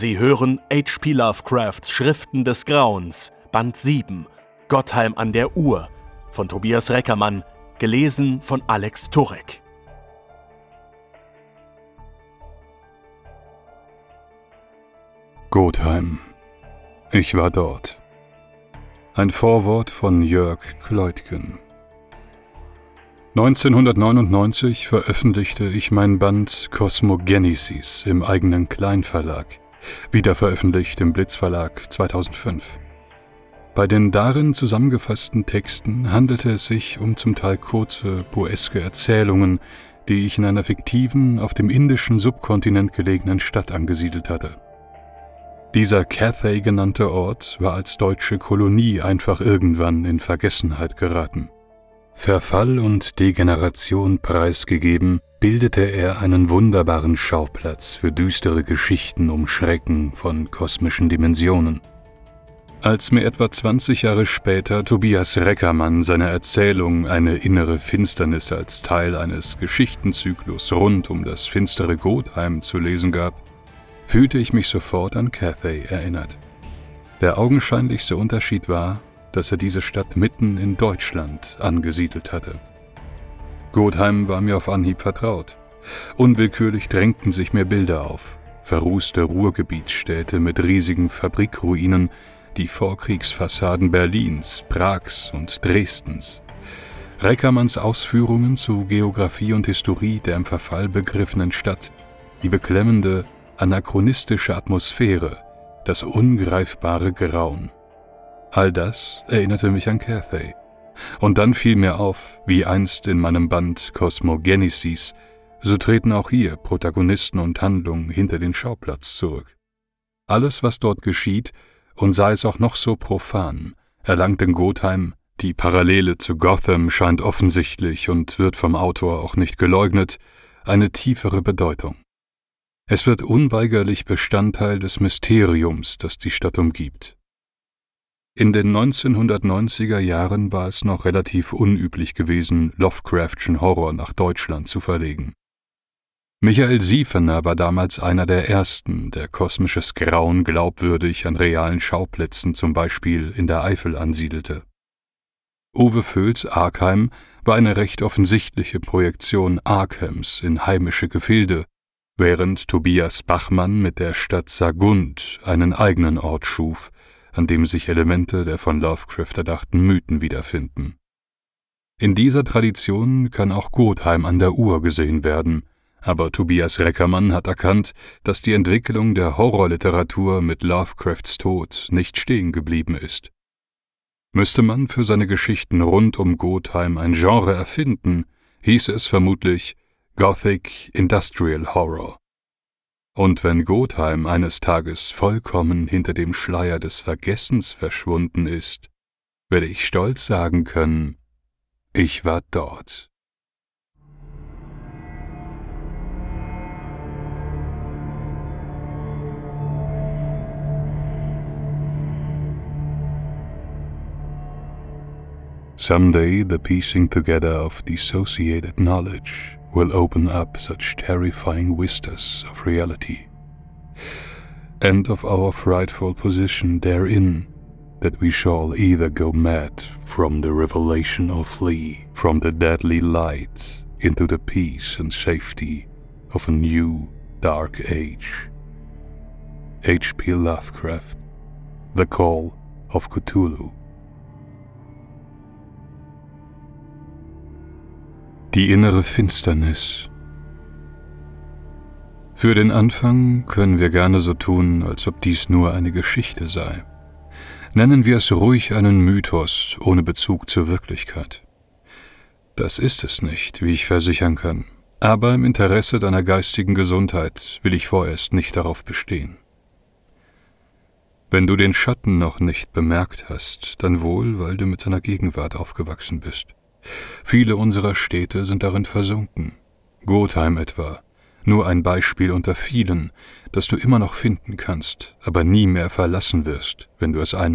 Sie hören H.P. Lovecrafts Schriften des Grauens, Band 7, Gottheim an der Ur, von Tobias Reckermann, gelesen von Alex Turek. Gottheim. Ich war dort. Ein Vorwort von Jörg Kleutgen. 1999 veröffentlichte ich mein Band Cosmogenesis im eigenen Kleinverlag, wiederveröffentlicht im Blitz Verlag 2005. Bei den darin zusammengefassten Texten handelte es sich um zum Teil kurze, poeske Erzählungen, die ich in einer fiktiven, auf dem indischen Subkontinent gelegenen Stadt angesiedelt hatte. Dieser Cathay genannte Ort war als deutsche Kolonie einfach irgendwann in Vergessenheit geraten. Verfall und Degeneration preisgegeben, bildete er einen wunderbaren Schauplatz für düstere Geschichten um Schrecken von kosmischen Dimensionen. Als mir etwa 20 Jahre später Tobias Reckermann seine Erzählung »Eine innere Finsternis« als Teil eines Geschichtenzyklus rund um das finstere Gottheim zu lesen gab, fühlte ich mich sofort an Cathay erinnert. Der augenscheinlichste Unterschied war, dass er diese Stadt mitten in Deutschland angesiedelt hatte. Gottheim war mir auf Anhieb vertraut. Unwillkürlich drängten sich mir Bilder auf. Verrußte Ruhrgebietsstädte mit riesigen Fabrikruinen, die Vorkriegsfassaden Berlins, Prags und Dresdens. Reckermanns Ausführungen zu Geographie und Historie der im Verfall begriffenen Stadt, die beklemmende, anachronistische Atmosphäre, das ungreifbare Grauen. All das erinnerte mich an Cathay. Und dann fiel mir auf, wie einst in meinem Band Cosmogenesis, so treten auch hier Protagonisten und Handlung hinter den Schauplatz zurück. Alles, was dort geschieht, und sei es auch noch so profan, erlangt in Gottheim, die Parallele zu Gotham scheint offensichtlich und wird vom Autor auch nicht geleugnet, eine tiefere Bedeutung. Es wird unweigerlich Bestandteil des Mysteriums, das die Stadt umgibt. In den 1990er Jahren war es noch relativ unüblich gewesen, Lovecraftschen Horror nach Deutschland zu verlegen. Michael Siefener war damals einer der ersten, der kosmisches Grauen glaubwürdig an realen Schauplätzen, zum Beispiel in der Eifel, ansiedelte. Uwe Völs Arkheim war eine recht offensichtliche Projektion Arkhams in heimische Gefilde, während Tobias Bachmann mit der Stadt Sagunt einen eigenen Ort schuf, an dem sich Elemente der von Lovecraft erdachten Mythen wiederfinden. In dieser Tradition kann auch Gottheim an der Ur gesehen werden, aber Tobias Reckermann hat erkannt, dass die Entwicklung der Horrorliteratur mit Lovecrafts Tod nicht stehen geblieben ist. Müsste man für seine Geschichten rund um Gottheim ein Genre erfinden, hieße es vermutlich Gothic Industrial Horror. Und wenn Gottheim eines Tages vollkommen hinter dem Schleier des Vergessens verschwunden ist, werde ich stolz sagen können, ich war dort. Someday the piecing together of dissociated knowledge will open up such terrifying vistas of reality, and of our frightful position therein, that we shall either go mad from the revelation or flee from the deadly light into the peace and safety of a new dark age. H.P. Lovecraft, The Call of Cthulhu. Die innere Finsternis. Für den Anfang können wir gerne so tun, als ob dies nur eine Geschichte sei. Nennen wir es ruhig einen Mythos ohne Bezug zur Wirklichkeit. Das ist es nicht, wie ich versichern kann, aber im Interesse deiner geistigen Gesundheit will ich vorerst nicht darauf bestehen. Wenn du den Schatten noch nicht bemerkt hast, dann wohl, weil du mit seiner Gegenwart aufgewachsen bist. Viele unserer Städte sind darin versunken. Gottheim etwa, nur ein Beispiel unter vielen, das du immer noch finden kannst, aber nie mehr verlassen wirst, wenn du es einmal